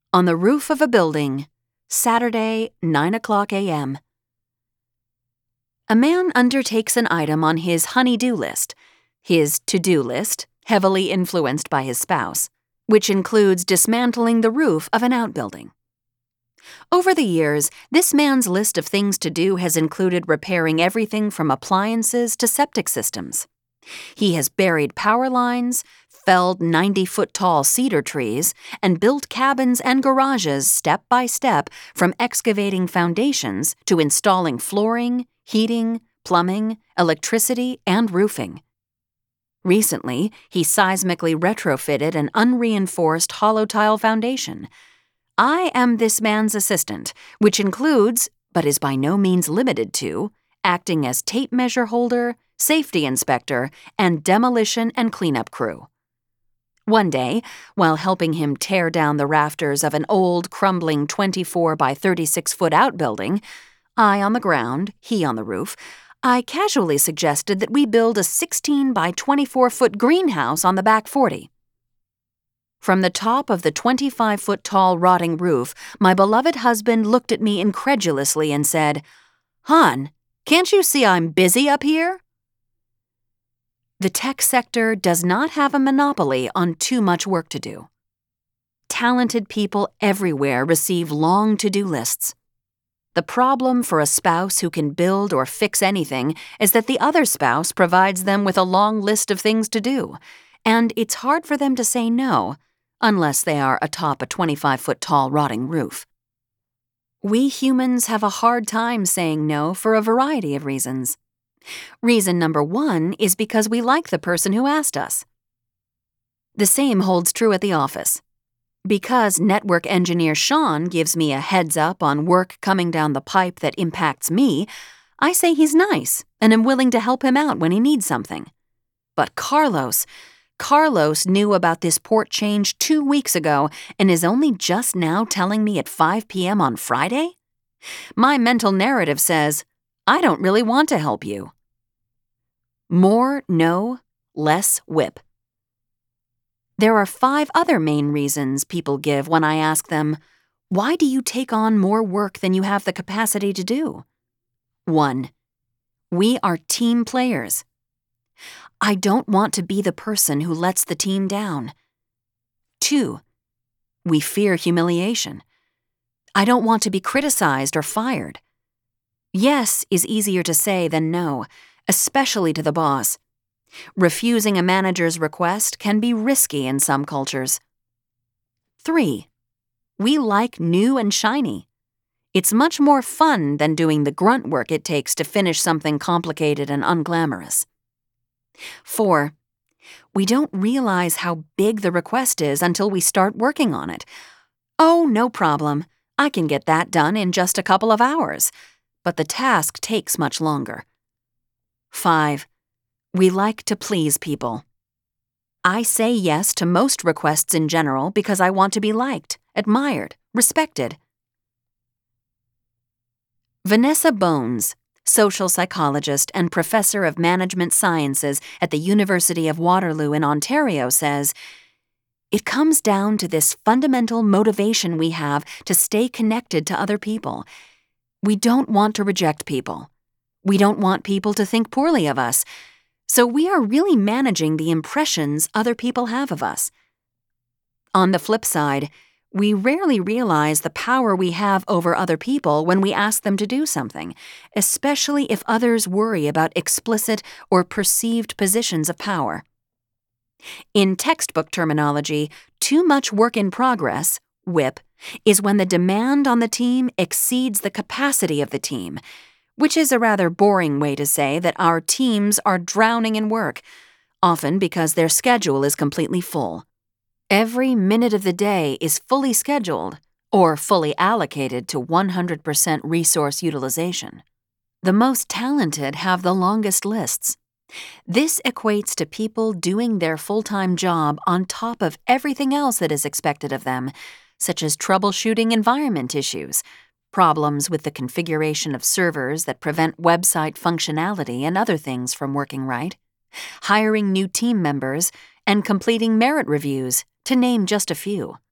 On the roof of a building, Saturday, 9:00 a.m. A man undertakes an item on his honey-do list, his to-do list, heavily influenced by his spouse, which includes dismantling the roof of an outbuilding. Over the years, this man's list of things to do has included repairing everything from appliances to septic systems. He has buried power lines, felled 90-foot-tall cedar trees, and built cabins and garages step by step, from excavating foundations to installing flooring, heating, plumbing, electricity, and roofing. Recently, he seismically retrofitted an unreinforced hollow tile foundation. I am this man's assistant, which includes, but is by no means limited to, acting as tape measure holder, safety inspector, and demolition and cleanup crew. One day, while helping him tear down the rafters of an old, crumbling 24 by 36-foot outbuilding, I on the ground, he on the roof, I casually suggested that we build a 16 by 24-foot greenhouse on the back 40. From the top of the 25-foot-tall rotting roof, my beloved husband looked at me incredulously and said, "Hon, can't you see I'm busy up here?" The tech sector does not have a monopoly on too much work to do. Talented people everywhere receive long to-do lists. The problem for a spouse who can build or fix anything is that the other spouse provides them with a long list of things to do, and it's hard for them to say no, unless they are atop a 25-foot-tall rotting roof. We humans have a hard time saying no for a variety of reasons. Reason number one is because we like the person who asked us. The same holds true at the office. Because network engineer Sean gives me a heads up on work coming down the pipe that impacts me, I say he's nice and am willing to help him out when he needs something. But Carlos knew about this port change 2 weeks ago and is only just now telling me at 5 p.m. on Friday? My mental narrative says, I don't really want to help you. More no, less whip. There are 5 other main reasons people give when I ask them, why do you take on more work than you have the capacity to do? 1. We are team players. I don't want to be the person who lets the team down. 2. We fear humiliation. I don't want to be criticized or fired. Yes is easier to say than no, especially to the boss. Refusing a manager's request can be risky in some cultures. 3. We like new and shiny. It's much more fun than doing the grunt work it takes to finish something complicated and unglamorous. 4. We don't realize how big the request is until we start working on it. Oh, no problem. I can get that done in just a couple of hours. But the task takes much longer. 5. We like to please people. I say yes to most requests in general because I want to be liked, admired, respected. Vanessa Bones, social psychologist and professor of management sciences at the University of Waterloo in Ontario, says, "It comes down to this fundamental motivation we have to stay connected to other people. We don't want to reject people. We don't want people to think poorly of us. So we are really managing the impressions other people have of us. On the flip side, we rarely realize the power we have over other people when we ask them to do something, especially if others worry about explicit or perceived positions of power. In textbook terminology, too much work in progress, WIP, is when the demand on the team exceeds the capacity of the team, which is a rather boring way to say that our teams are drowning in work, often because their schedule is completely full. Every minute of the day is fully scheduled or fully allocated to 100% resource utilization. The most talented have the longest lists. This equates to people doing their full-time job on top of everything else that is expected of them, such as troubleshooting environment issues, problems with the configuration of servers that prevent website functionality and other things from working right, hiring new team members, and completing merit reviews, to name just a few.